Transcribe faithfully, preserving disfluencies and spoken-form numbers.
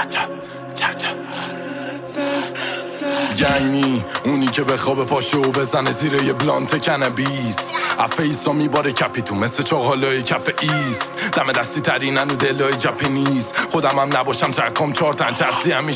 گنگی اونی که به خواب پاشه و بزنه زیر یه بلانت کنبیس افه ایسا میباره کپی تو مثل چاقالای کف ایست دم دستی ترینن و دلای جپی نیست خودم هم نباشم ترکم چار تن چرسی همیشه